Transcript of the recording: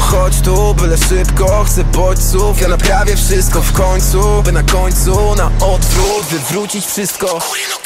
chodź tu, byle szybko, chcę bodźców. Ja naprawię wszystko w końcu, by na końcu na odwrót wywrócić wszystko.